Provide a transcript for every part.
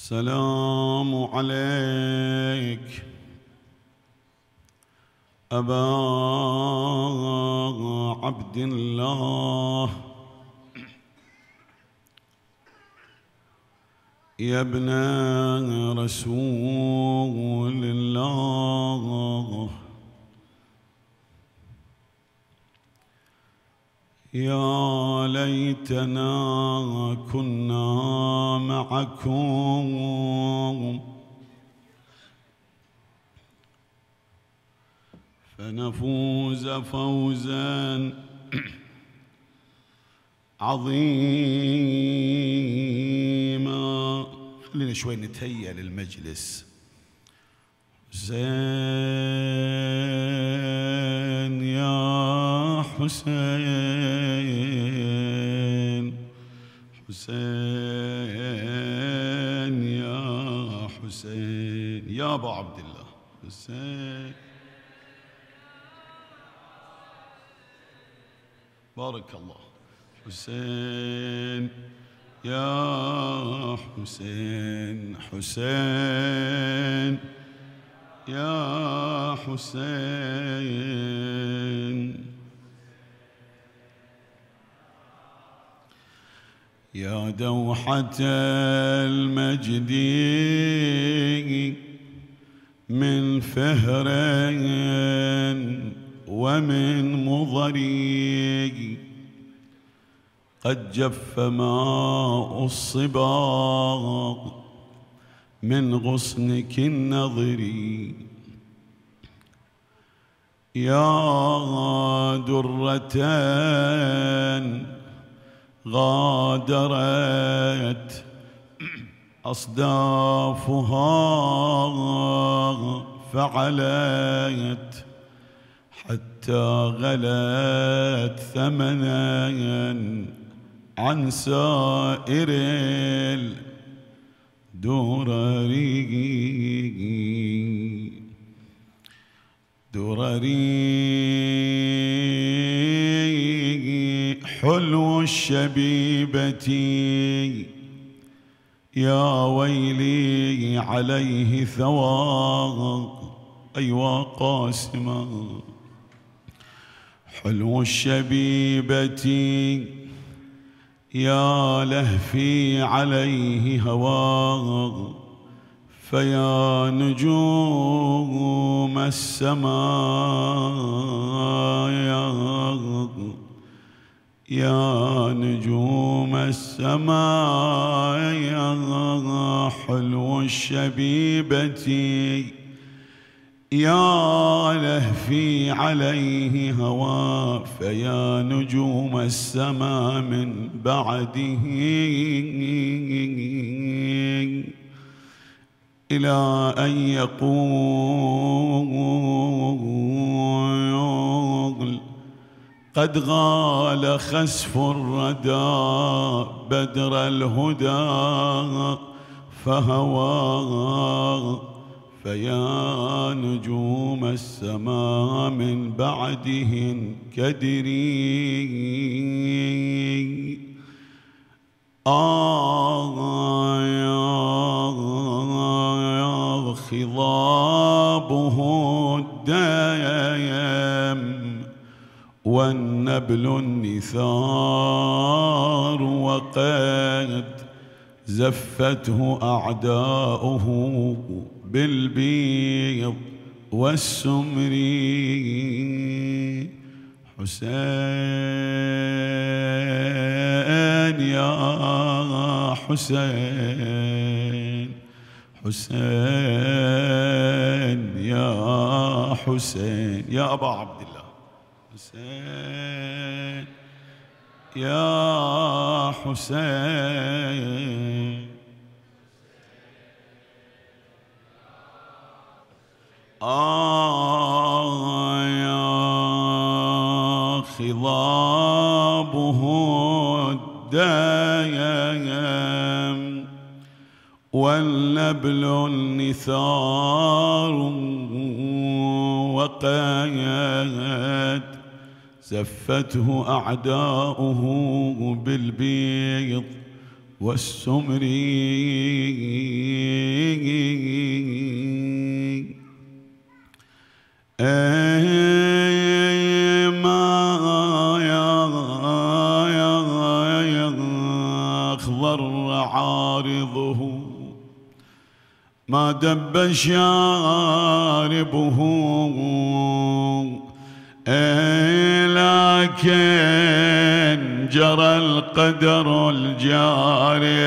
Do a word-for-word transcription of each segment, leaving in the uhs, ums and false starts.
السلام عليك أبا عبد الله يا ابن رسول الله، يا ليتنا كنا معكم فنفوز فوزا عظيما. خلينا شوي نتهيأ للمجلس. حسين يا حسين، حسين يا حسين يا أبا عبد الله، حسين بارك الله، حسين يا حسين، حسين يا حسين، يا دوحة المجد من فهر ومن مضري، قد جف ماء الصبا من غصنك النظري، يا درة غادرت أصدافها فعلت حتى غلت ثمنا عن سائر الدرري، درري حلو الشبيبة يا ويلي عليه ثواب. أيوا قاسما حلو الشبيبة يا لهفي عليه هواه، فيا نجوم السماء يا نجوم السماء يا حلو الشبيبة يا لهفي عليه هوى، فيا نجوم السماء من بعده إلى أن يقول قد غال خسف الردى بدر الهدى فهوى، فيا نجوم السماء من بعدهن كدري. آه يا خضابه الديم والنبل النثار، وقد زفته أعداؤه بالبيض والسمر. حسين يا حسين، حسين يا حسين يا أبا عبد الله، حسين يا حسين. آه يا خضابه الدايم والنبل النثار، وقد زفته أعداؤه بالبيض والسمري أي ما يخضر عارضه ما دب شاربه لكن جرى القدر الجاري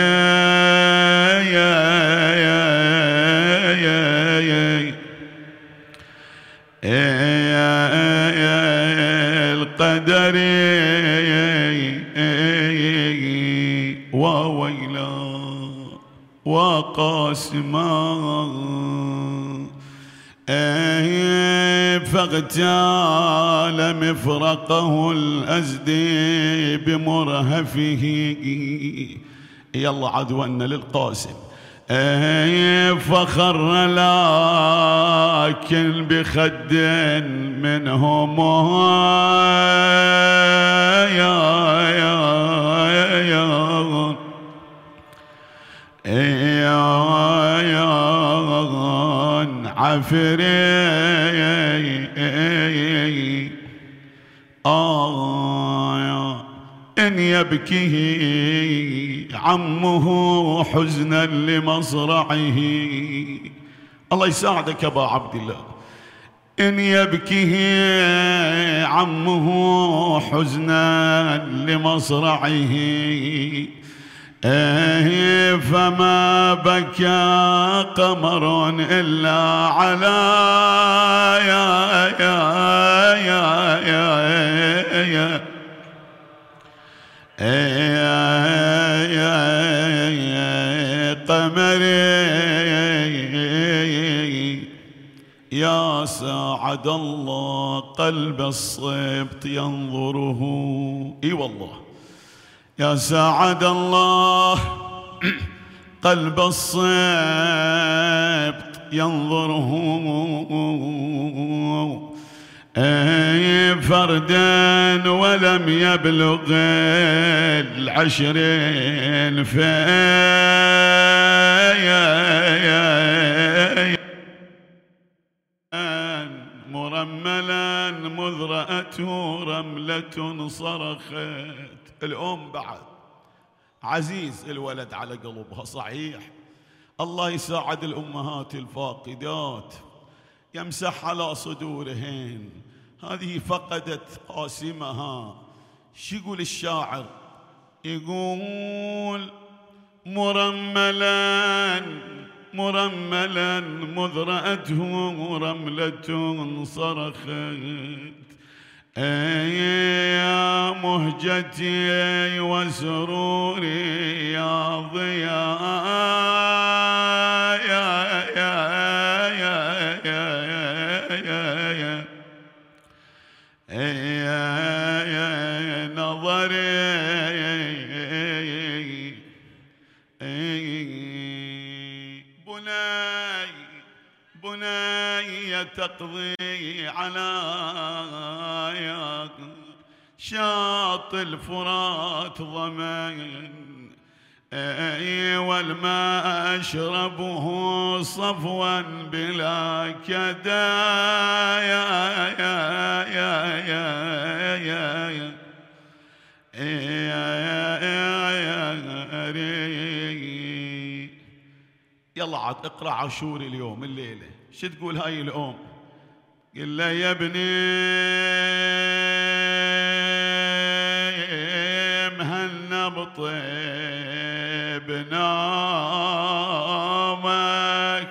القدر وويلا وقاسما فاغتال مفرقه الأزدي بمرهفه. يلا عدونا للقاسم. فخر لكن بخد منهم يا يا يا يا يا عفري آه إن يبكيه عمه حزنا لمصرعه. الله يساعدك يا أبا عبد الله. إن يبكيه عمه حزنا لمصرعه فما بكى قمر إلا على يا يا يا يا يا يا يا قمري يا ساعد الله قلب الصبط ينظره. اي والله يا ساعد الله قلب الصبط ينظره فردا ولم يبلغ العشرين فيا مرملا مذ رأته رملة صرخت. الأم بعد عزيز الولد على قلبها صحيح. الله يساعد الأمهات الفاقدات يمسح على صدورهن. هذه فقدت قاسمها. شو يقول الشاعر؟ يقول مرملا مرملا مذ رأته رملة صرخت يا مهجتي وسروري يا ضياء يا يا يا يا يا يا نظري بناي بناي تقضي على شاط الفرات ضمن والماء أشربه صفوا بلا كدا يا يا يا يا يا يلا عاد اقرأ عاشور اليوم الليلة. شو تقول هاي الأم؟ قل له يا ابني مهنا بطيب نامك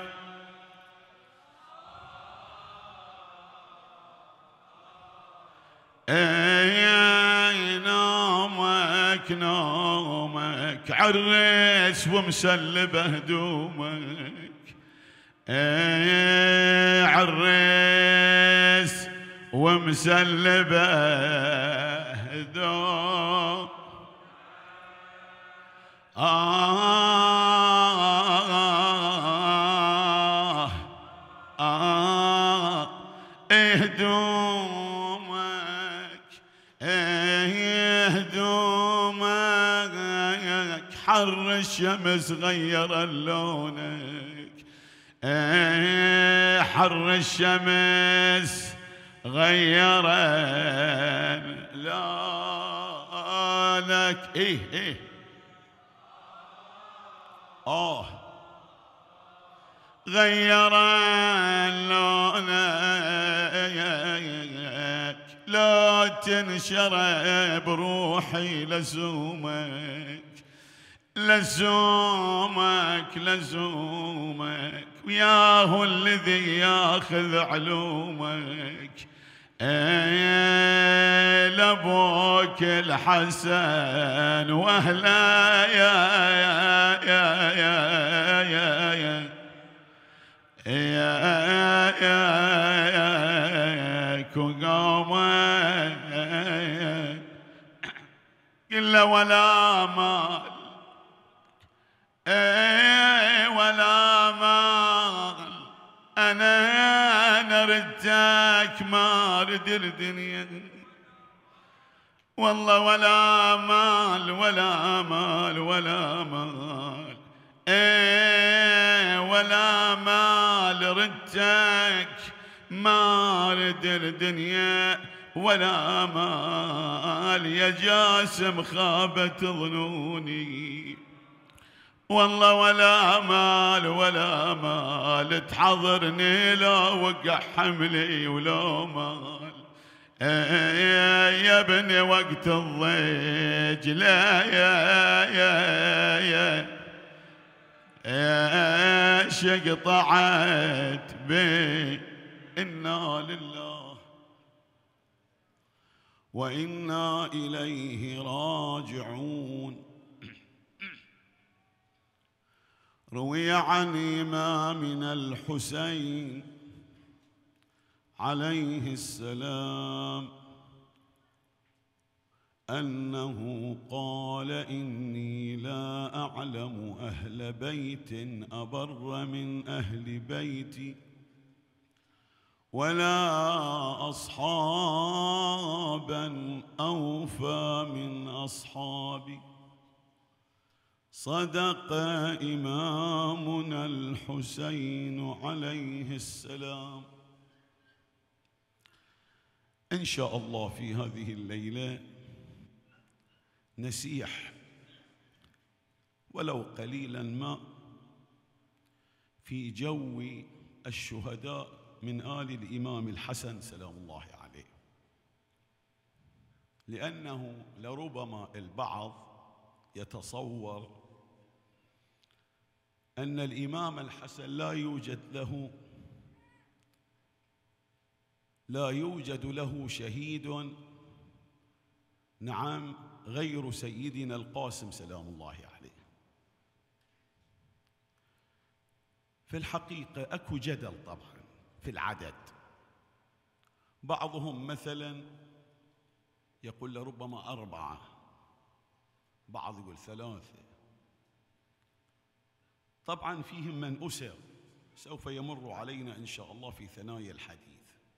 اي نامك نامك عرس ومسلبه هدومك اي عرس ومسلبه هدوم آه آه اهدومك اهدومك حر الشمس غير لونك، ايه حر الشمس غير لونك. ايه ايه اه غير لونك، لا تنشرب روحي لزومك، لزومك لزومك، وياه الذي ياخذ علومك. ايه لابوك الحسن واهلا يا يا يا يا يا يا يا يا يا كقامك، قل ولا مال ايه ولا مال، انا نردك ما ارد الدنيا، والله ولا مال ولا مال ولا مال، ايه ولا مال ردك ما ارد الدنيا ولا مال، يا جاسم خابت ظنوني، والله ولا مال ولا مال، تحضرني لا وقع حملي ولا مال. يا ابني وقت الضيج لا يا يا يا يا شقطعت بي، إنا لله وإنا إليه راجعون. روي عن إمامنا الحسين عليه السلام أنه قال: إني لا أعلم أهل بيت أبر من أهل بيتي، ولا أصحابا أوفى من أصحابي. صدق إمامنا الحسين عليه السلام. إن شاء الله في هذه الليلة نسيح ولو قليلا ما في جو الشهداء من آل الإمام الحسن سلام الله عليه، لأنه لربما البعض يتصور أن الإمام الحسن لا يوجد له لا يوجد له شهيد نعم غير سيدنا القاسم سلام الله عليه. في الحقيقة أكو جدل طبعا في العدد، بعضهم مثلا يقول لربما أربعة، بعض يقول ثلاثة، طبعا فيهم من أسر سوف يمر علينا إن شاء الله في ثنايا الحديث.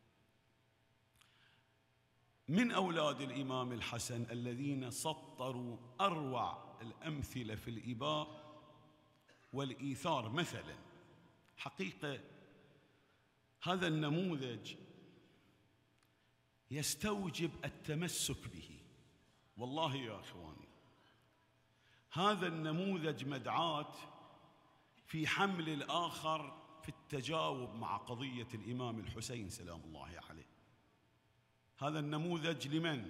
من أولاد الإمام الحسن الذين سطروا أروع الأمثلة في الإباء والإيثار مثلا، حقيقة هذا النموذج يستوجب التمسك به، والله يا أخواني هذا النموذج مدعاة في حمل الآخر في التجاوب مع قضية الإمام الحسين سلام الله عليه. هذا النموذج لمن؟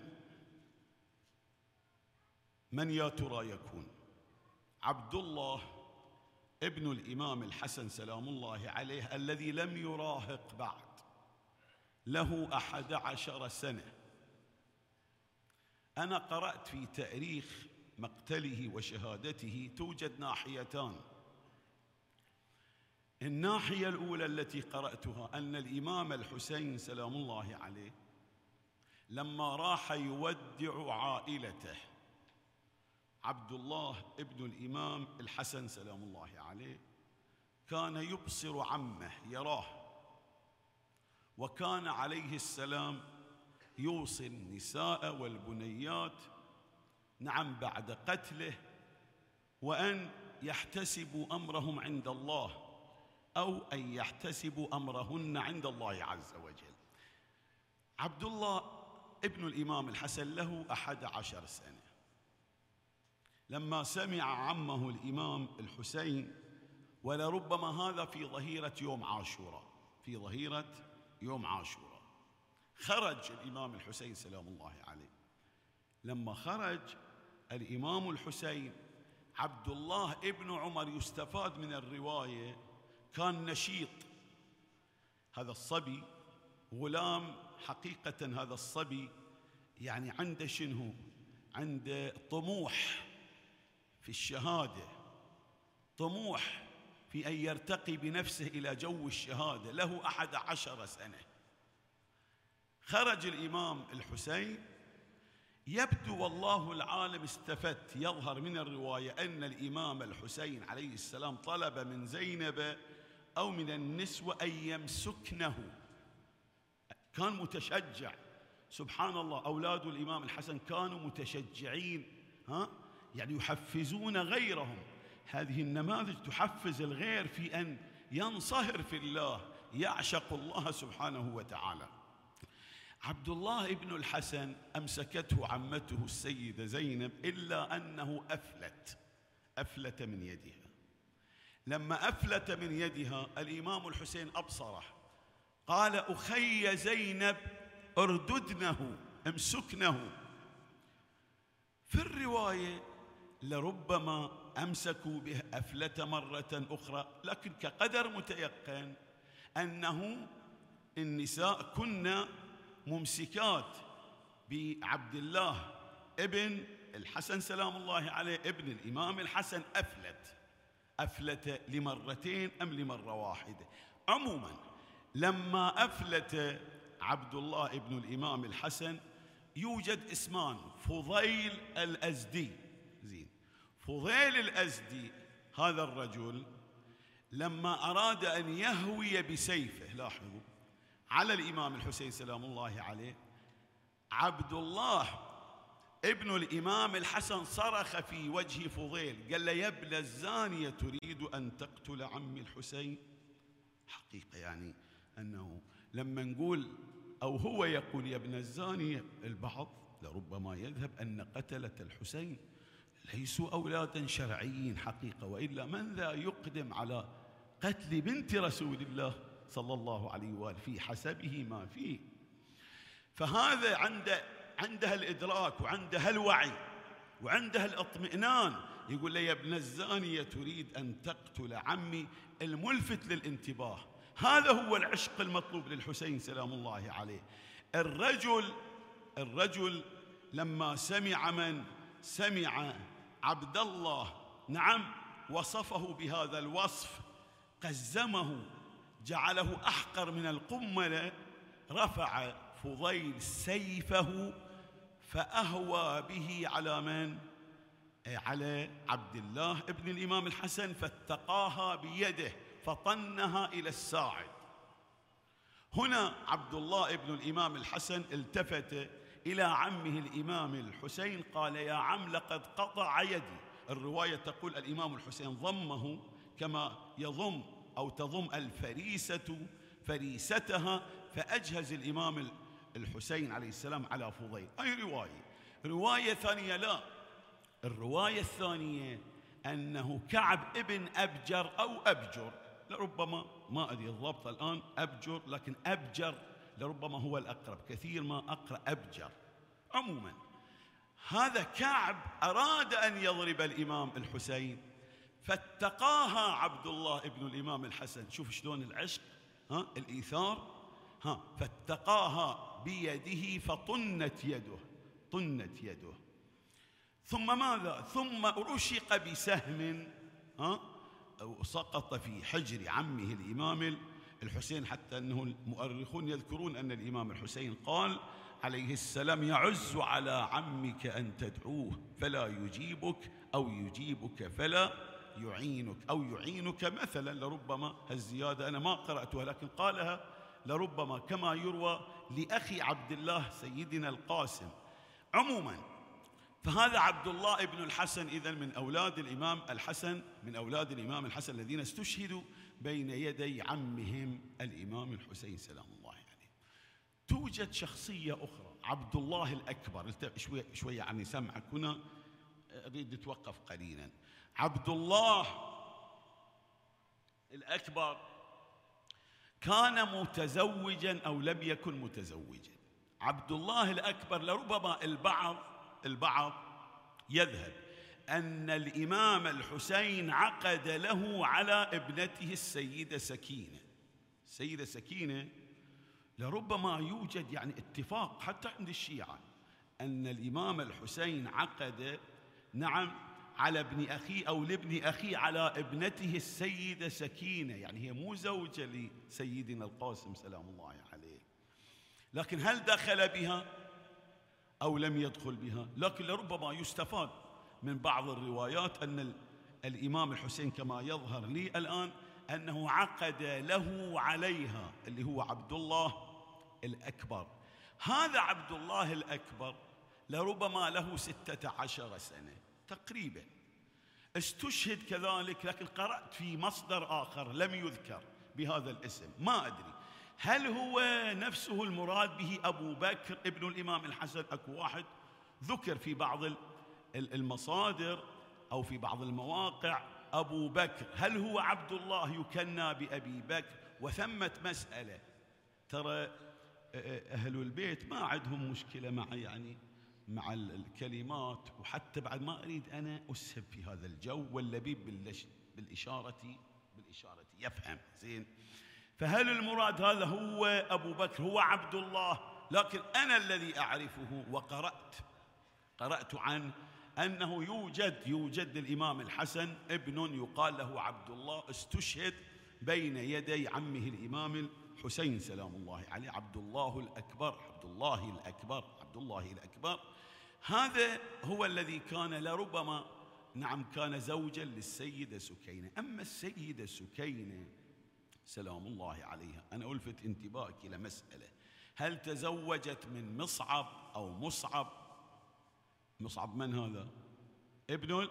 من يا ترى يكون؟ عبد الله ابن الإمام الحسن سلام الله عليه الذي لم يراهق بعد، له أحد عشر سنة. أنا قرأت في تاريخ مقتله وشهادته توجد ناحيتان. الناحية الأولى التي قرأتها أن الإمام الحسين سلام الله عليه لما راح يودع عائلته، عبد الله ابن الإمام الحسن سلام الله عليه كان يبصر عمه يراه، وكان عليه السلام يوصي النساء والبنيات نعم بعد قتله وأن يحتسبوا أمرهم عند الله أو أن يحتسبوا أمرهن عند الله عز وجل. عبد الله ابن الإمام الحسن له أحد عشر سنة لما سمع عمه الإمام الحسين، ولربما هذا في ظهيرة يوم عاشوراء، في ظهيرة يوم عاشوراء خرج الإمام الحسين سلام الله عليه. لما خرج الإمام الحسين، عبد الله ابن عمر يستفاد من الرواية كان نشيط. هذا الصبي غلام حقيقة، هذا الصبي يعني عنده شنو؟ عنده طموح في الشهادة، طموح في أن يرتقي بنفسه إلى جو الشهادة، له أحد عشر سنة. خرج الإمام الحسين، يبدو والله العالم استفدت، يظهر من الرواية أن الإمام الحسين عليه السلام طلب من زينب أو من النسوة أن يمسكنه. كان متشجع، سبحان الله، أولاد الإمام الحسن كانوا متشجعين، ها؟ يعني يحفزون غيرهم. هذه النماذج تحفز الغير في أن ينصهر في الله، يعشق الله سبحانه وتعالى. عبد الله ابن الحسن أمسكته عمته السيدة زينب، إلا أنه أفلت أفلت من يدها. لما أفلت من يدها الإمام الحسين أبصره، قال: أخي زينب ارددنه، امسكنه. في الرواية لربما أمسكوا به أفلت مرة أخرى، لكن كقدر متيقن أنه النساء كنا ممسكات بعبد الله ابن الحسن سلام الله عليه ابن الإمام الحسن. أفلت أفلت لمرتين أم لمرة واحدة؟ عموما لما أفلت عبد الله ابن الإمام الحسن يوجد اسمان، فضيل الأزدي. زين، فضيل الأزدي هذا الرجل لما أراد أن يهوي بسيفه، لاحظوا، على الإمام الحسين سلام الله عليه، عبد الله ابن الإمام الحسن صرخ في وجه فضيل، قال له: يا ابن الزانية تريد أن تقتل عمي الحسين؟ حقيقة يعني أنه لما نقول أو هو يقول يا ابن الزانية، البعض لربما يذهب أن قتلة الحسين ليسوا أولادا شرعيين حقيقة، وإلا من ذا يقدم على قتل بنت رسول الله صلى الله عليه وآله في حسبه ما فيه. فهذا عنده عندها الإدراك وعندها الوعي وعندها الاطمئنان، يقول لي: يا ابن الزانية تريد أن تقتل عمي، الملفت للانتباه. هذا هو العشق المطلوب للحسين سلام الله عليه. الرجل الرجل لما سمع من سمع عبد الله، نعم، وصفه بهذا الوصف، قزمه، جعله أحقر من القملة، رفع فضيل سيفه فأهوى به على من؟ على عبد الله ابن الإمام الحسن، فاتقاها بيده فطنها إلى الساعد. هنا عبد الله ابن الإمام الحسن التفت إلى عمه الإمام الحسين، قال: يا عم لقد قطع يدي. الرواية تقول الإمام الحسين ضمه كما يضم أو تضم الفريسة فريستها، فأجهز الإمام الحسين عليه السلام على فضيل. أي رواية رواية ثانية لا، الرواية الثانية أنه كعب ابن أبجر أو أبجر، لربما ما أدري الضبط الآن، أبجر لكن أبجر لربما هو الأقرب، كثير ما أقرأ أبجر. عموما هذا كعب أراد أن يضرب الإمام الحسين، فاتقاها عبد الله ابن الإمام الحسن. شوف شلون العشق، ها، الإيثار، ها، فاتقاها بيده فطنت يده، طنت يده. ثم ماذا؟ ثم رشق بسهم، ها، سقط في حجر عمه الإمام الحسين، حتى أنه المؤرخون يذكرون أن الإمام الحسين قال عليه السلام: يعز على عمك أن تدعوه فلا يجيبك، أو يجيبك فلا يعينك، أو يعينك مثلا، لربما هالزيادة أنا ما قرأتها لكن قالها لربما كما يروى لأخي عبد الله سيدنا القاسم. عموما فهذا عبد الله ابن الحسن إذن من أولاد الإمام الحسن، من أولاد الإمام الحسن الذين استشهدوا بين يدي عمهم الإمام الحسين سلام الله عليه. توجد شخصية أخرى عبد الله الأكبر، شوية شوية يعني سمعك هنا، أريد أتوقف قليلا. عبد الله الأكبر كان متزوجا أو لم يكن متزوجا. عبد الله الأكبر لربما البعض البعض يذهب أن الإمام الحسين عقد له على ابنته السيدة سكينة. السيدة سكينة لربما يوجد يعني اتفاق حتى عند الشيعة أن الإمام الحسين عقد نعم على ابن أخيه أو لابن أخيه على ابنته السيدة سكينة، يعني هي مو زوجة لسيدنا القاسم سلام الله عليه. لكن هل دخل بها أو لم يدخل بها؟ لكن لربما يستفاد من بعض الروايات أن الإمام الحسين كما يظهر لي الآن أنه عقد له عليها، اللي هو عبد الله الأكبر. هذا عبد الله الأكبر لربما له ستة عشر سنة تقريبا، استشهد كذلك، لكن قرأت في مصدر آخر لم يذكر بهذا الاسم، ما أدري هل هو نفسه المراد به أبو بكر ابن الإمام الحسن. أكو واحد ذكر في بعض المصادر أو في بعض المواقع أبو بكر، هل هو عبد الله يكنى بأبي بكر؟ وثمة مسألة، ترى أهل البيت ما عندهم مشكلة مع يعني مع الكلمات، وحتى بعد ما أريد أنا أسهب في هذا الجو، واللبيب بالإشارة بالإشارة يفهم زين. فهل المراد هذا هو أبو بكر هو عبد الله؟ لكن أنا الذي أعرفه وقرأت قرأت عن أنه يوجد يوجد الإمام الحسن ابن يقال له عبد الله، استشهد بين يدي عمه الإمام الحسين سلام الله عليه، عبد الله الأكبر عبد الله الأكبر عبد الله الأكبر. هذا هو الذي كان لربما نعم كان زوجا للسيدة سكينة. أما السيدة سكينة سلام الله عليها، أنا ألفت انتباهك إلى مسألة، هل تزوجت من مصعب أو مصعب؟ مصعب من هذا؟ ابن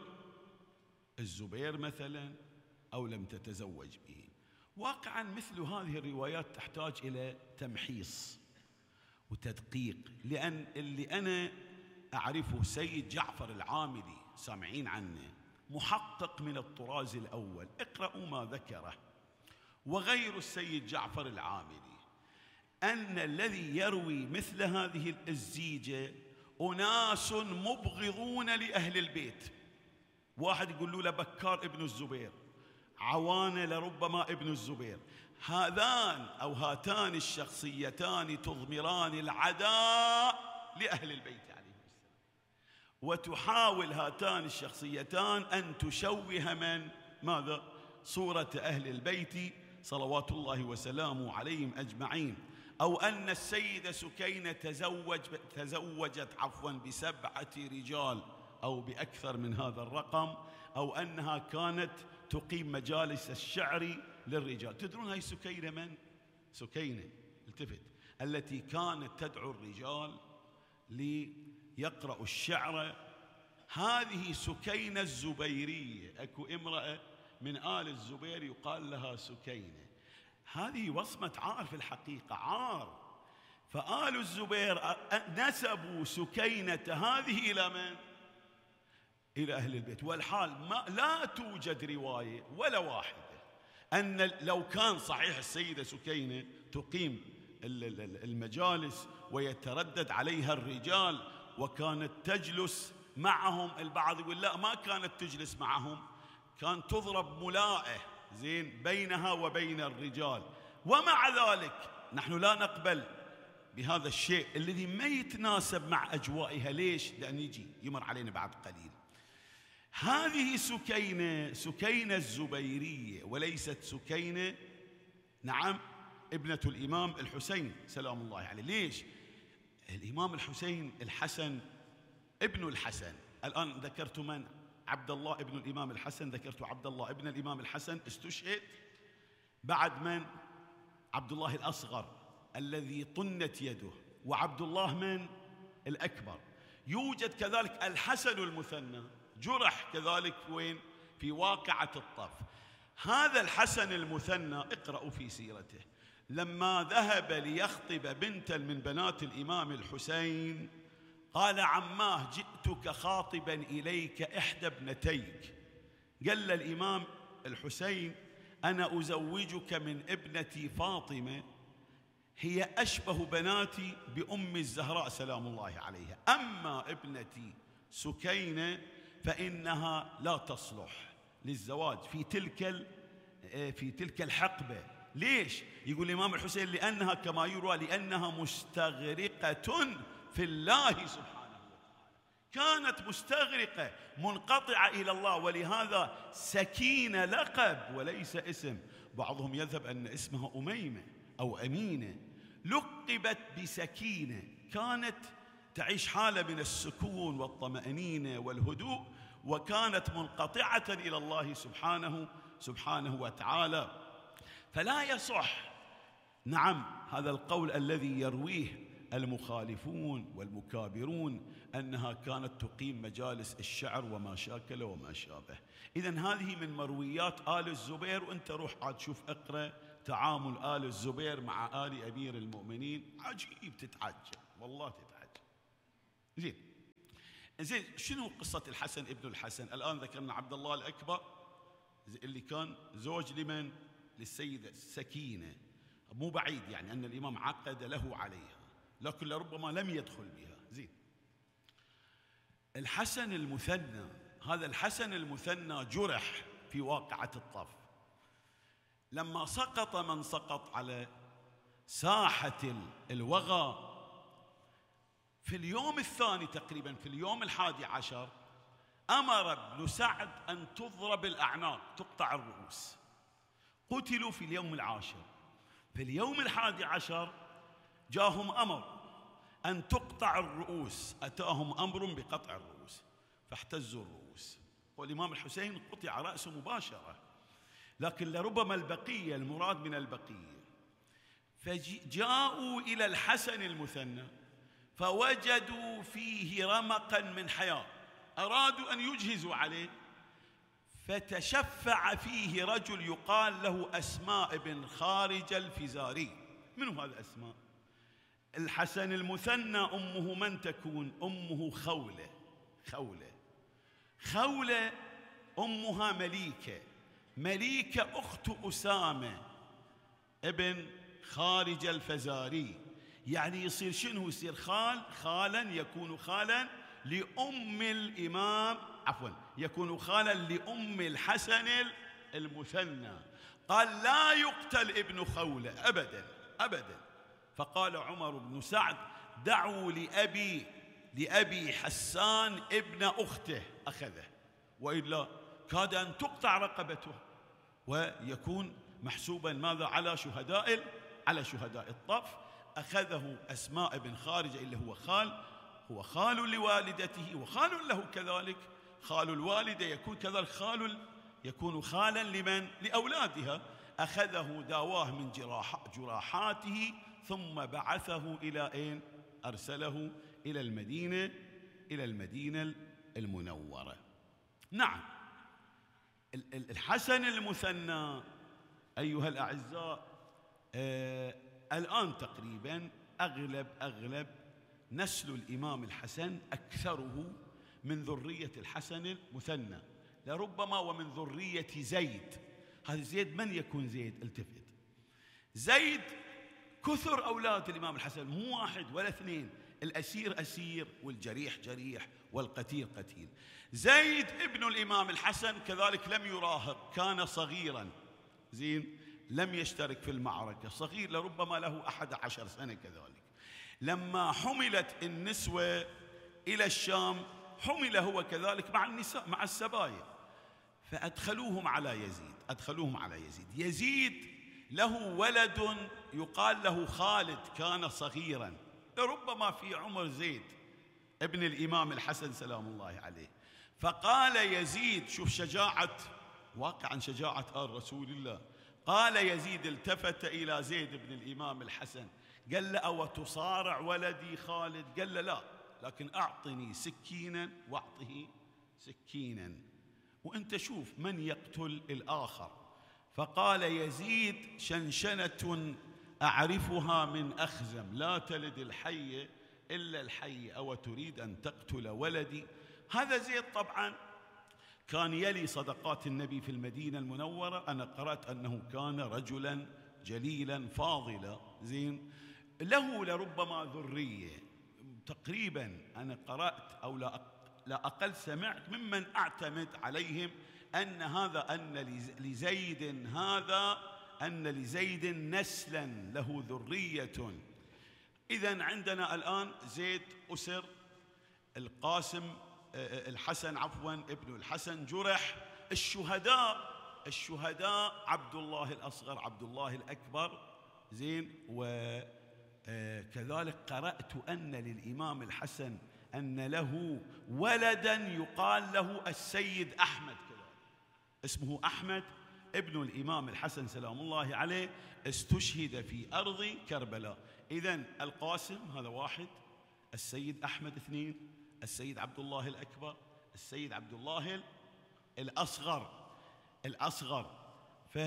الزبير مثلا، أو لم تتزوج به؟ واقعا مثل هذه الروايات تحتاج إلى تمحيص وتدقيق، لأن اللي أنا أعرفه سيد جعفر العاملي، سامعين عنه، محقق من الطراز الأول، اقرأوا ما ذكره، وغير السيد جعفر العاملي، أن الذي يروي مثل هذه الزيجة أناس مبغضون لأهل البيت. واحد يقول له بكار ابن الزبير، عوانة لربما ابن الزبير، هذان أو هاتان الشخصيتان تضمران العداء لأهل البيت عليهم السلام، وتحاول هاتان الشخصيتان أن تشوه من ماذا؟ صورة أهل البيت صلوات الله وسلامه عليهم أجمعين. أو أن السيدة سكينة تزوج تزوجت عفوا بسبعة رجال أو بأكثر من هذا الرقم، أو أنها كانت تقيم مجالس الشعر للرجال. تدرون هاي سكينة من؟ سكينة التفت التي كانت تدعو الرجال ليقرأوا الشعر، هذه سكينة الزبيرية. أكو امرأة من آل الزبير يقال لها سكينة، هذه وصمة عار في الحقيقة، عار. فآل الزبير نسبوا سكينة هذه إلى من؟ إلى أهل البيت، والحال ما لا توجد رواية ولا واحدة أن لو كان صحيح السيدة سكينة تقيم المجالس ويتردد عليها الرجال وكانت تجلس معهم، البعض يقول لا ما كانت تجلس معهم، كان تضرب ملاءة زين بينها وبين الرجال. ومع ذلك نحن لا نقبل بهذا الشيء الذي ما يتناسب مع أجوائها. ليش؟ لأن يجي يمر علينا بعد قليل. هذه سكينة سكينة الزبيرية وليست سكينة نعم ابنة الإمام الحسين سلام الله عليه. ليش؟ الإمام الحسين الحسن ابن الحسن، الآن ذكرت من؟ عبد الله ابن الإمام الحسن، ذكرت عبد الله ابن الإمام الحسن استشهد بعد من؟ عبد الله الأصغر الذي طنت يده، وعبد الله من؟ الأكبر. يوجد كذلك الحسن المثنى، جرح كذلك وين؟ في واقعة الطف. هذا الحسن المثنى اقرأوا في سيرته، لما ذهب ليخطب بنتا من بنات الإمام الحسين قال: عماه جئتك خاطبا إليك إحدى ابنتيك. قال الإمام الحسين: أنا أزوجك من ابنتي فاطمة، هي أشبه بناتي بأم الزهراء سلام الله عليها، أما ابنتي سكينة فإنها لا تصلح للزواج في تلك في تلك الحقبة. ليش؟ يقول الإمام الحسين: لأنها كما يروى لأنها مستغرقة في الله سبحانه وتعالى، كانت مستغرقة منقطعة إلى الله، ولهذا سكينة لقب وليس اسم. بعضهم يذهب أن اسمها أميمة أو أمينة، لقبت بسكينة، كانت تعيش حالة من السكون والطمأنينة والهدوء، وكانت منقطعة إلى الله سبحانه سبحانه وتعالى. فلا يصح نعم هذا القول الذي يرويه المخالفون والمكابرون أنها كانت تقيم مجالس الشعر وما شاكل وما شابه. إذن هذه من مرويات آل الزبير، وأنت روح عاد شوف اقرأ تعامل آل الزبير مع آل أمير المؤمنين، عجيب تتعجب والله تتعجب. زين زين شنو قصة الحسن ابن الحسن؟ الآن ذكرنا عبد الله الأكبر اللي كان زوج لمن؟ للسيدة سكينة، مو بعيد يعني أن الإمام عقد له عليها، لكن لربما لم يدخل بها. زين الحسن المثنى، هذا الحسن المثنى جرح في واقعة الطف، لما سقط من سقط على ساحة الوغى في اليوم الثاني تقريبا، في اليوم الحادي عشر، أمر ابن سعد أن تضرب الأعناق، تقطع الرؤوس. قتلوا في اليوم العاشر. في اليوم الحادي عشر جاءهم أمر أن تقطع الرؤوس، أتاهم أمر بقطع الرؤوس فاحتزوا الرؤوس، والإمام الحسين قطع رأسه مباشرة، لكن لربما البقية، المراد من البقية. فجاءوا إلى الحسن المثنى فوجدوا فيه رمقا من حياة، أرادوا أن يجهزوا عليه، فتشفع فيه رجل يقال له أسماء بن خارج الفزاري. من هذا أسماء؟ الحسن المثنى أمه من تكون؟ أمه خولة. خولة خولة أمها مليكة، مليكة أخت أسامة ابن خارج الفزاري، يعني يصير شنو؟ يصير خال، خالا يكون خالا لأم الإمام، عفوا يكون خالا لأم الحسن المثنى. قال: لا يقتل ابن خولة أبدا أبدا. فقال عمر بن سعد: دعوا لأبي لأبي حسان ابن أخته، أخذه، وإلا كاد أن تقطع رقبته ويكون محسوبا ماذا؟ على شهداء على شهداء الطف. أخذه أسماء بن خارجة اللي هو خال، هو خال لوالدته وخال له كذلك، خال الوالدة يكون كذلك خال، يكون خالا لمن؟ لأولادها. أخذه داواه من جراح جراحاته ثم بعثه إلى أين؟ أرسله إلى المدينة إلى المدينة المنورة. نعم الحسن المثنى أيها الأعزاء، آه الآن تقريبا أغلب أغلب نسل الإمام الحسن أكثره من ذرية الحسن المثنى، لربما ومن ذرية زيد. هذا زيد من يكون زيد؟ التفت، زيد كثر أولاد الإمام الحسن، مو واحد ولا اثنين، الأسير أسير والجريح جريح والقتيل قتيل. زيد ابن الإمام الحسن كذلك لم يراهق، كان صغيرا، زين، لم يشترك في المعركة، صغير لربما له أحد عشر سنة كذلك. لما حملت النسوة إلى الشام حمل هو كذلك مع النساء مع السبايا، فأدخلوهم على يزيد أدخلوهم على يزيد يزيد له ولد يقال له خالد، كان صغيرا ربما في عمر زيد ابن الإمام الحسن سلام الله عليه. فقال يزيد، شوف شجاعة، واقعا شجاعة آل رسول الله، قال يزيد التفت إلى زيد بن الإمام الحسن قال له: أو تصارع ولدي خالد؟ قال له: لا، لكن أعطني سكينا وأعطه سكينا. وأنت شوف من يقتل الآخر. فقال يزيد شنشنة أعرفها من أخزم، لا تلد الحي إلا الحي، أو تريد أن تقتل ولدي. هذا زيد طبعا كان يلي صدقات النبي في المدينة المنورة. أنا قرأت أنه كان رجلا جليلا فاضلا، زين، له لربما ذرية. تقريبا أنا قرأت أو لا لا أقل سمعت ممن أعتمد عليهم أن هذا أن لزيد هذا أن لزيد نسلا له ذرية. إذن عندنا الآن زيد أسر، القاسم الحسن عفوا ابن الحسن جرح، الشهداء الشهداء عبد الله الأصغر عبد الله الأكبر، زين. وكذلك قرأت أن للإمام الحسن أن له ولدا يقال له السيد أحمد، كذلك اسمه أحمد ابن الإمام الحسن سلام الله عليه، استشهد في أرض كربلاء. إذن القاسم هذا واحد، السيد أحمد اثنين، السيد عبد الله الأكبر، السيد عبد الله الأصغر الأصغر ف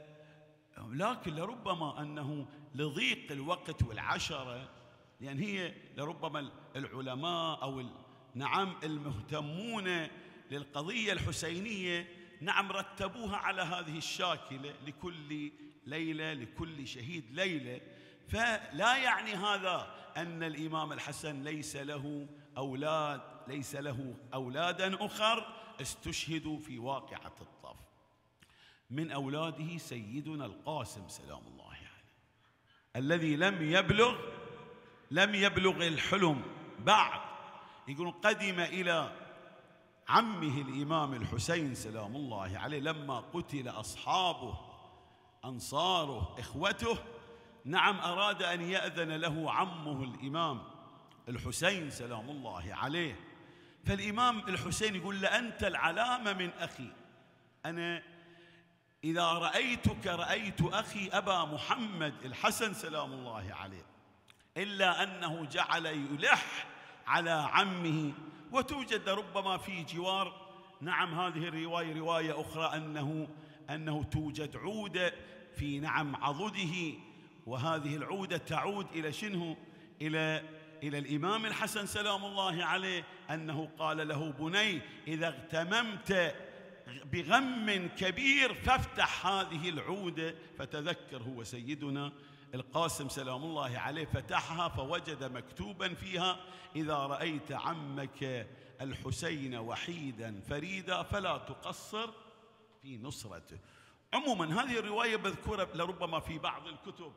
لكن لربما أنه لضيق الوقت والعشرة، لأن هي لربما العلماء أو نعم المهتمون للقضية الحسينية نعم رتبوها على هذه الشاكلة، لكل ليلة لكل شهيد ليلة. فلا يعني هذا أن الإمام الحسن ليس له أولاد ليس له أولادا أخر استشهدوا في واقعة الطف. من أولاده سيدنا القاسم سلام الله عليه، يعني الذي لم يبلغ لم يبلغ الحلم بعد. يقولون قدم إلى عمه الإمام الحسين سلام الله عليه لما قتل أصحابه أنصاره إخوته، نعم أراد أن يأذن له عمه الإمام الحسين سلام الله عليه. فالإمام الحسين يقول له أنت العلامة من أخي، أنا إذا رأيتك رأيت أخي أبا محمد الحسن سلام الله عليه، إلا أنه جعل يلح على عمه. وتوجد ربما في جوار نعم هذه الرواية رواية أخرى أنه أنه توجد عودة في نعم عضده، وهذه العودة تعود إلى شنو؟ إلى إلى الإمام الحسن سلام الله عليه، أنه قال له بني إذا اغتممت بغم كبير فافتح هذه العودة. فتذكر هو سيدنا القاسم سلام الله عليه فتحها فوجد مكتوبا فيها إذا رأيت عمك الحسين وحيدا فريدا فلا تقصر في نصرته. عموما هذه الرواية مذكورة لربما في بعض الكتب،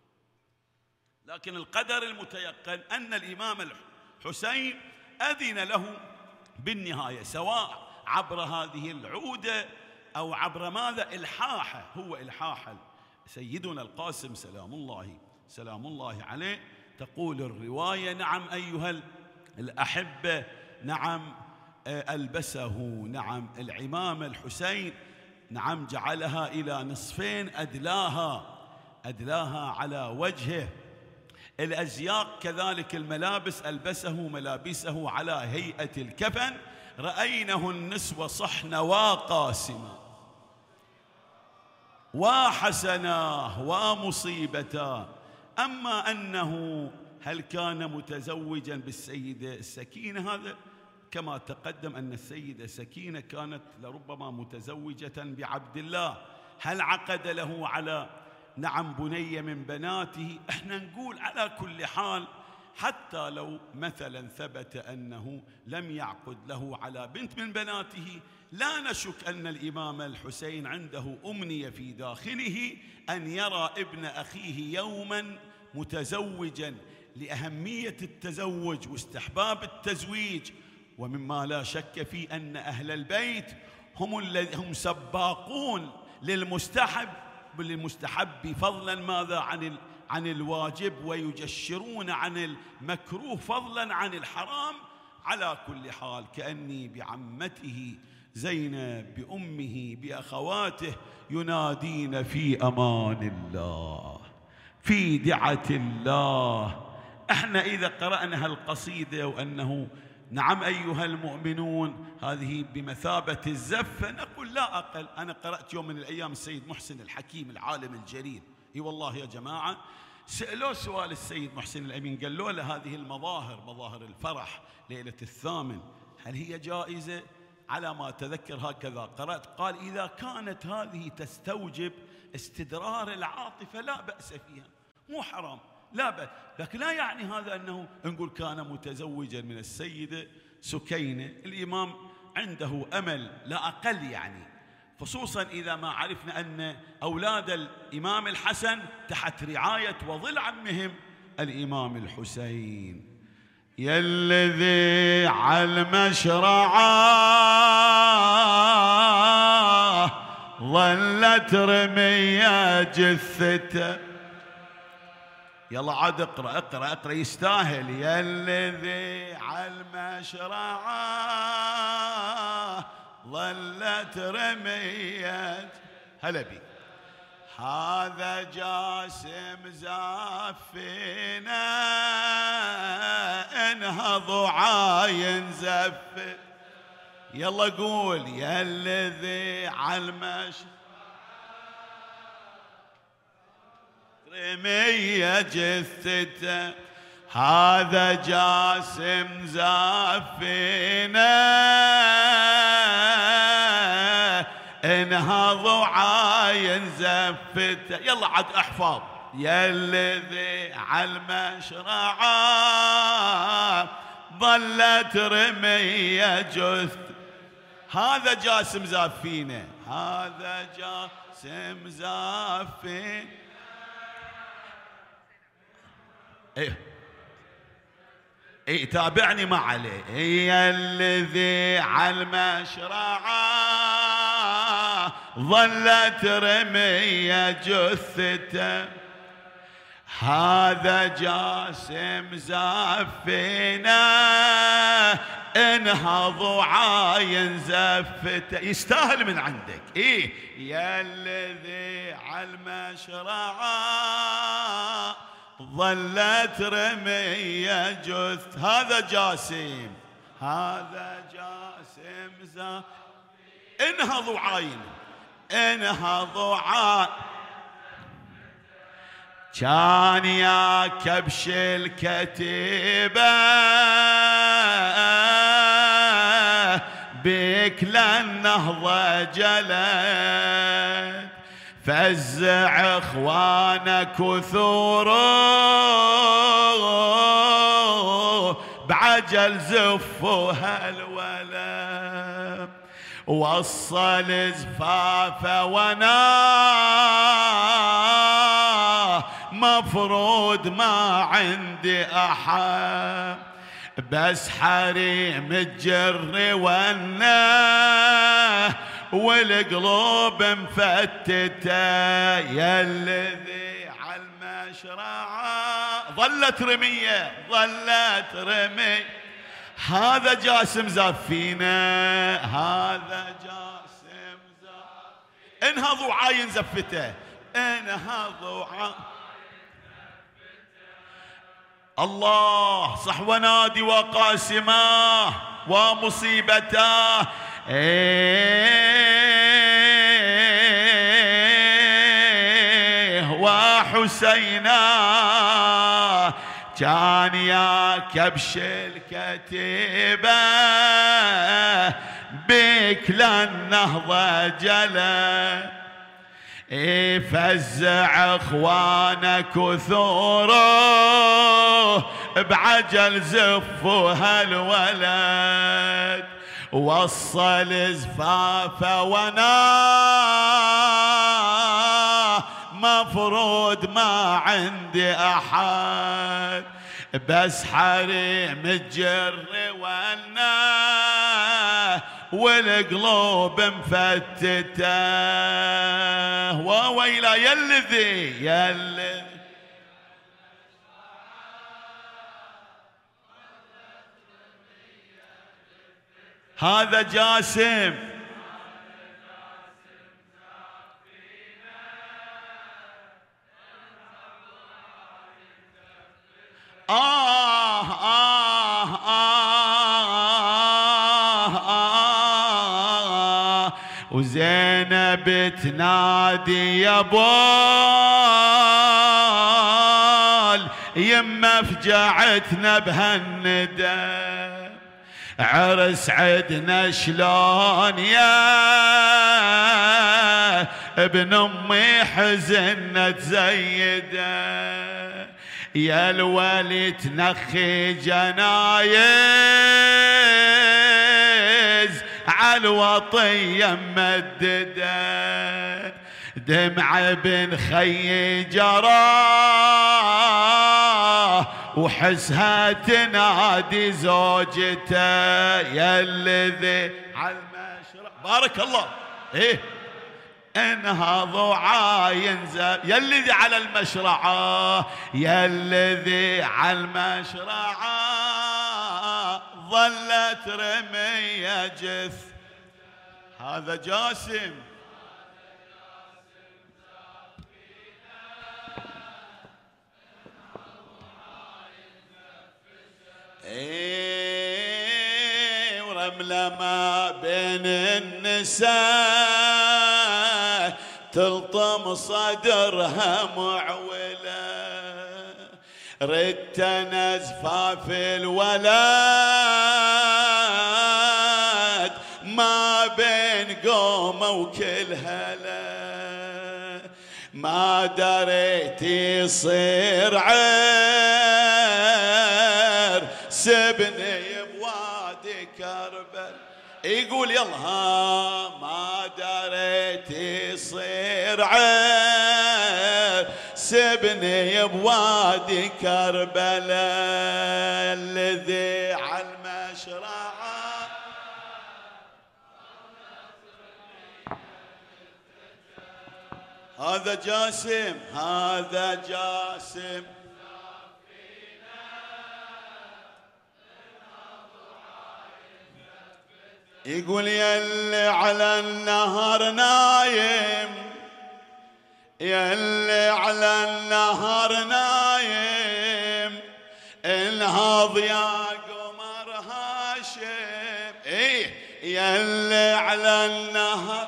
لكن القدر المتيقن أن الإمام الحسين أذن له بالنهاية، سواء عبر هذه العودة أو عبر ماذا؟ إلحاحه، هو إلحاح سيدنا القاسم سلام الله سلام الله عليه. تقول الرواية نعم أيها الأحبة، نعم ألبسه نعم العمام الحسين، نعم جعلها إلى نصفين، أدلاها أدلاها على وجهه. الأزياق كذلك الملابس ألبسه ملابسه على هيئة الكفن. رأينه النسوة صحن وقاسما وحسناه ومصيبتا. أما أنه هل كان متزوجا بالسيدة السكينة، هذا كما تقدم أن السيدة سكينة كانت لربما متزوجة بعبد الله. هل عقد له على نعم بنية من بناته؟ احنا نقول على كل حال حتى لو مثلا ثبت أنه لم يعقد له على بنت من بناته، لا نشك أن الإمام الحسين عنده أمنية في داخله أن يرى ابن أخيه يوما متزوجا، لأهمية التزوج واستحباب التزويج. ومما لا شك في أن أهل البيت هم الذين هم سباقون للمستحب للمستحب فضلا ماذا عن عن الواجب، ويجشرون عن المكروه فضلا عن الحرام. على كل حال كأني بعمته زينب بأمه بأخواته ينادين في أمان الله في دعة الله احنا إذا قرأنا هالقصيدة وأنه نعم أيها المؤمنون هذه بمثابة الزفة، نقول لا أقل. أنا قرأت يوم من الأيام السيد محسن الحكيم العالم الجليل، اي والله يا جماعة، سألوه سؤال السيد محسن الأمين، قالوا له هذه المظاهر، مظاهر الفرح ليلة الثامن، هل هي جائزة؟ على ما أتذكر هكذا قرأت، قال إذا كانت هذه تستوجب استدرار العاطفة لا بأس فيها، مو حرام، لا بأس، لكن لا يعني هذا أنه نقول كان متزوجا من السيدة سكينة. الإمام عنده أمل لا أقل يعني، خصوصا إذا ما عرفنا أن أولاد الإمام الحسن تحت رعاية وظل عمهم الإمام الحسين. يا الذي عالمشرعة ظلت رمية جثته، يلا عاد اقرأ اقرأ اقرأ يستاهل. يا الذي عالمشرعة ظلت رمية، هلا بي، هذا جاسم زافنا انهض عاين زفت. يلا قول يا الذي عالمش رمية جثته، هذا جاسم زافنا انهض عاين زفته. يلا عاد احفظ. يا الذي عالمشرعة ظلت رمية جث، هذا جاسم زافينه، هذا جاسم زافين. ايه ايه تابعني ما عليه. يا الذي عالمشرعة ظلت رمية جثته، هذا جاسم زفنا انهض عاين زفته. يستاهل من عندك. ايه يا الذي عالمشرعة ظلت رمية جث، هذا جاسم، هذا جاسم زفنا انهض عاين، انهض عاين. كان يا كبش الكتيبة بك للنهضة جلت، فزع اخوانك وثوروا بعجل زفوا هالولد، وصل زفافه وانا مفروض ما عندي احد، بس حريم الجر والنه والقلوب مفتته. يا الذي عالمشرعة ظلت رمية، ظلت رمية، هذا جاسم زافينا، هذا جاسم زافينا. انهضوا عاين زفته، انهضوا عاين. الله صح ونادي وقاسماه ومصيبتاه. ايه وحسينا كان يا كبش الكتيبة بك للنهضة جلى، فزع اخوانك وثوره بعجل زفوا هالولد، وصل زفافه وانا مفروض ما عندي احد، بس حريم الجر والناه والقلوب مفتته. وويلا يا الذي يا الذي هذا جاسم آه وزينب تنادي يا بول يما فجعتنا بهالندى، عرس عدنا شلون يا ابن امي حزننا تزيده، يا الولي تنخي جنايز عالوطية ممدده، دمع بن خي جراه وحسها تنادي زوجته، يا الذي عالمشرع بارك الله ايه انهضوا عاين زاب، يا الذي على المشرعة يا الذي على المشرعة ظلت رمية جث. هذا جاسم ايه ورملة ما بين النساء تلطم صدرها معولة، ردت نزفاف الولد ما بين قومه وكل هلا، ما دريت يصير عير سبني بوادي كربل، يقول يلا ها ما دريت يصير عير سبني بوادي كربلاء، الذي على المشرعة هذا جاسم هذا جاسم يقول يلي على النهر نايم، يلي على النهر نايم انهض يا قمر هاشم، ايه يلي على النهر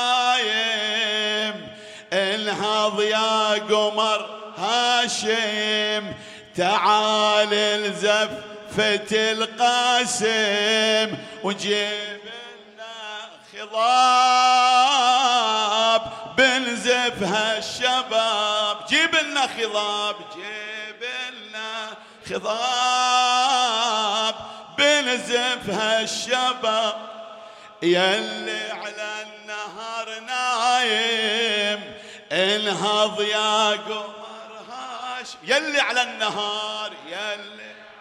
نايم انهض يا قمر هاشم، تعال الزفة القاسم وجيب لنا خضاب بنزفها الشباب، جيب لنا خضاب جيب لنا خضاب بنزفها الشباب، يلي على النهر نايم انهض يا قمر هاش، يلي على النهار يلي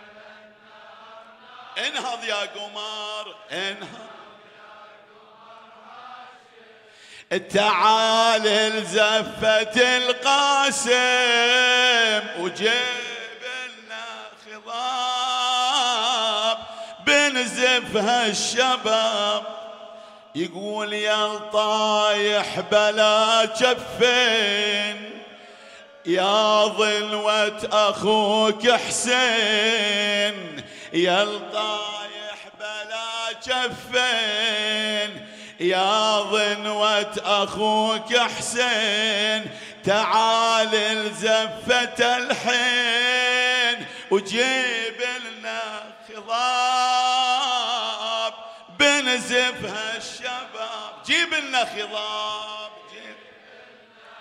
انهض يا قمر انهض، تعال الزفة القاسم وجيب لنا خضاب بنزفها الشباب، يقول يا الطايح بلا جفين يا ظلوة أخوك حسين، يا الطايح بلا جفين يا ظنوة أخوك حسين، تعال الزفة الحين وجيب لنا خضاب بنزفها الشباب، جيب لنا خضاب جيب لنا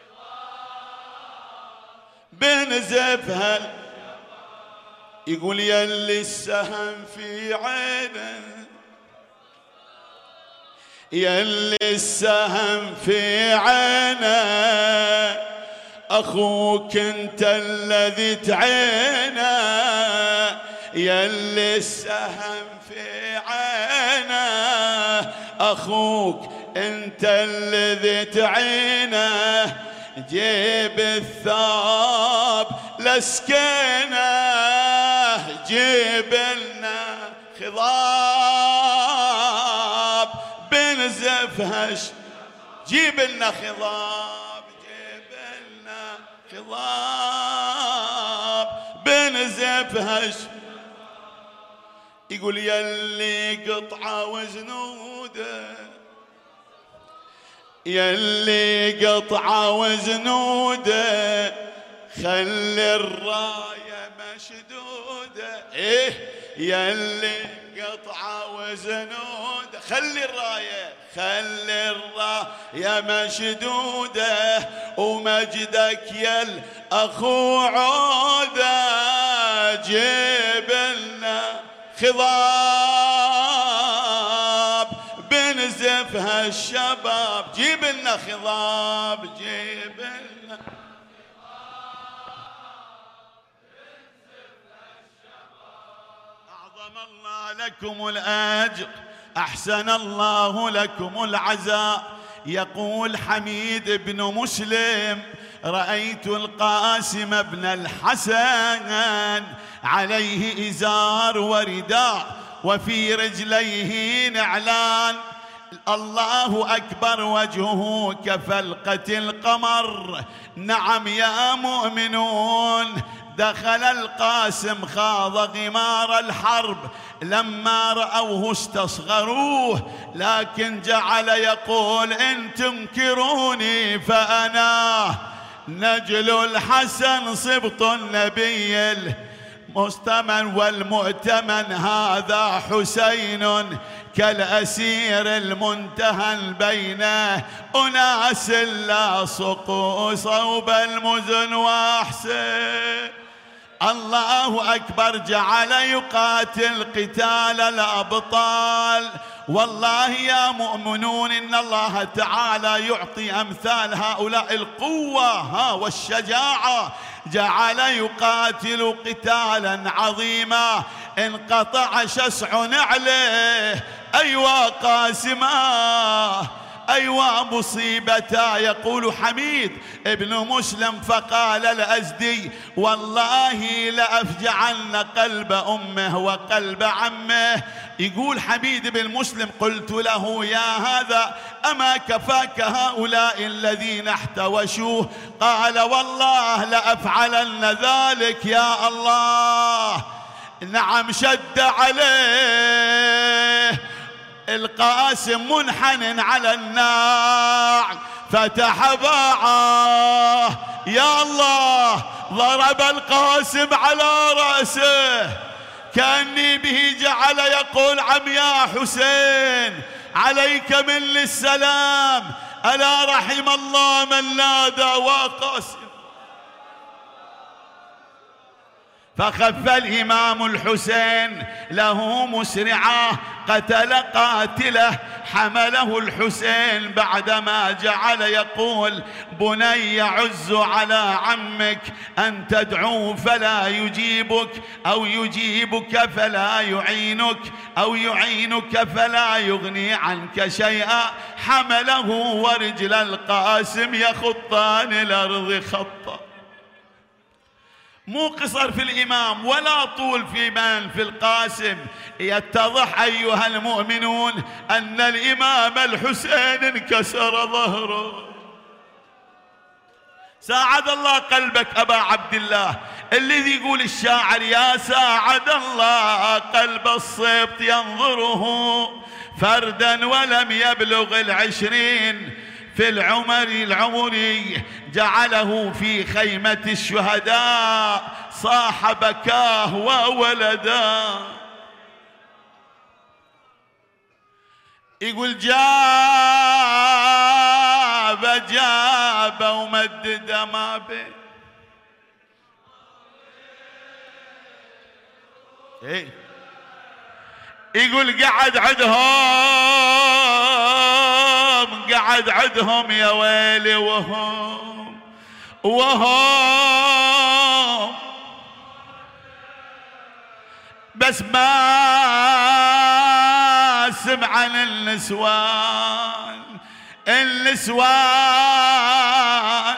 خضاب بنزفها الشباب، يقول يلي السهم في عينه يلي السهم في عينه أخوك أنت الذي تعينه، يلي السهم في عينه أخوك أنت الذي تعينه، جيب الثاب لسكينه جيب لنا خضاب بنزفها، جيب لنا خضاب جيب لنا خضاب بنزفها، يقول يلي قطعة وزنوده يلي قطعة وزنودة خلي الراية مشدودة. ايه يلي قطعة وزنودة خلي الراية خلي الراية مشدودة، ومجدك يا الأخو عودة جيب لنا خضاب بنزفها الشباب، جيب لنا خضاب جيب لنا أعظم الله لكم الأجر، أحسن الله لكم العزاء. يقول حميد بن مسلم: رأيت القاسم بن الحسن عليه إزار ورداء وفي رجليه نعلان، الله أكبر وجهه كفلقة القمر. نعم يا مؤمنون، دخل القاسم خاض غمار الحرب، لما رأوه استصغروه، لكن جعل يقول: إن تنكروني فأنا نجل الحسن صبط النبي المستمن والمؤتمن، هذا حسين كالأسير المنتهى بين أناس لا سقوا صوب المزن وأحسن. الله أكبر، جعل يقاتل قتال الأبطال. والله يا مؤمنون إن الله تعالى يعطي أمثال هؤلاء القوة ها والشجاعة. جعل يقاتل قتالا عظيما انقطع شسع نعله. أيوا قاسما أيوا مصيبتا. يقول حميد ابن مسلم: فقال الأزدي: والله لأفجعن قلب أمه وقلب عمه. يقول حميد بن مسلم: قلت له: يا هذا أما كفاك هؤلاء الذين احتوشوه؟ قال: والله لأفعلن ذلك يا الله. نعم شد عليه القاسم منحن على الناع، فتح باعه. يا الله، ضرب القاسم على رأسه كأني به جعل يقول: عم يا حسين عليك من السلام، ألا رحم الله من نادى وقاسم. فخف الإمام الحسين له مسرعا، قتل قاتله، حمله الحسين بعدما جعل يقول: بني عز على عمك أن تدعو فلا يجيبك، أو يجيبك فلا يعينك، أو يعينك فلا يغني عنك شيئا. حمله ورجل القاسم يخطان الأرض خطا. مو قصر في الإمام ولا طول في من في القاسم. يتضح أيها المؤمنون أن الإمام الحسين انكسر ظهره. ساعد الله قلبك أبا عبد الله، الذي يقول الشاعر: يا ساعد الله قلب الصبط ينظره فردا ولم يبلغ العشرين، في العمر العمري جعله في خيمة الشهداء، صاح بكاه وولدا. يقول: جاب جاب ومدد ما بين. ايه يقول: قعد عدهم قعد عدهم يا ويلي، وهم وهم بس ما سمع عن النسوان. النسوان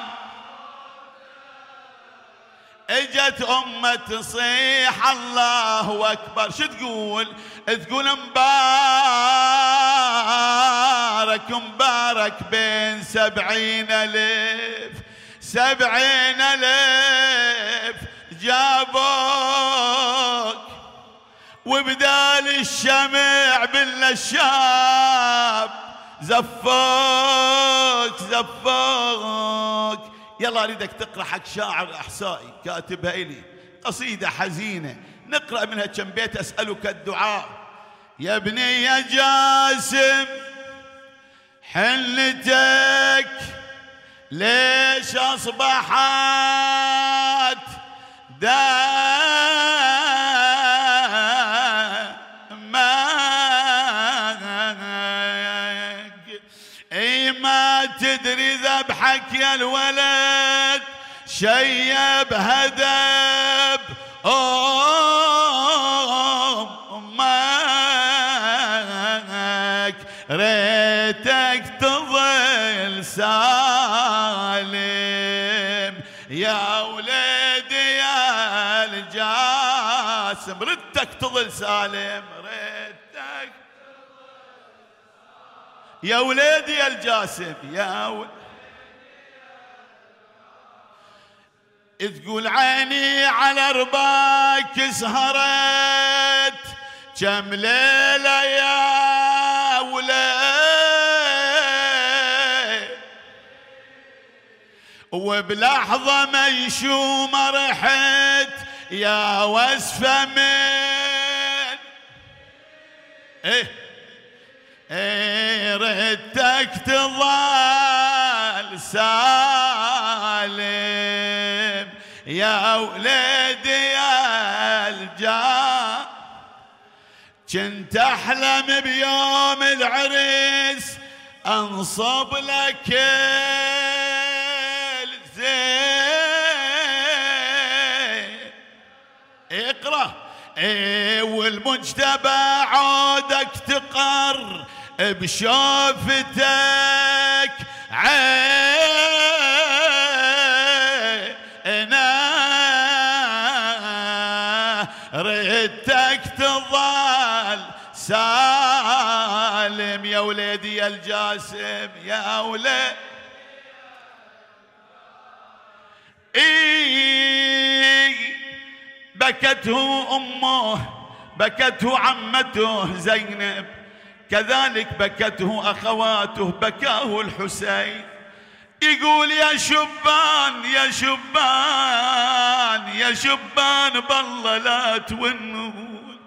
اجت امه تصيح الله اكبر. شو تقول؟ تقول: مبارك مبارك بين سبعين الف سبعين الف جابوك، وبدال الشمع بالنشاب زفوك زفاك زفاك. يلا أريدك تقرأ حق شاعر أحسائي كاتبها إلي قصيدة حزينة نقرأ منها كم بيت أسألك الدعاء. يا ابني يا جاسم حلتك ليش أصبحت دمك؟ اي ما تدري ذبحك يا الولد شيب هدب امك. ريتك تظل سالم يا وليدي يا الجاسم. ردتك تظل سالم ريتك يا وليدي يا الجاسم يا وليدي. تقول عيني على رباك سهرت كم ليلة يا ولي وبلحظة ميشومة رحت يا وسفة من ايه ايه ردتك تظل سالم يا وليدي يا الجار. كنت احلم بيوم العريس انصب لك الزين. اقرا ايه والمجتبى عودك تقر بشوفتك عينا ردتك تظل سالم يا وليدي يا الجاسم يا وليدي. إيه بكته أمه بكته عمته زينب كذلك بكته أخواته بكاه الحسين. يقول يا شبان يا شبان يا شبان بالله لا تونون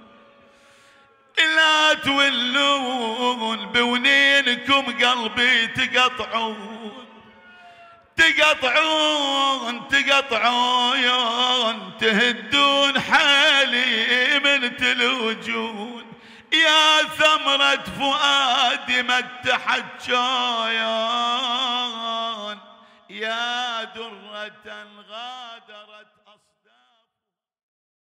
لا تولون بونينكم قلبي تقطعون تقطعون تقطعون تهدون حالي من تلوجون. يا ثمرة فؤادي متحت شايان يا درة غادرت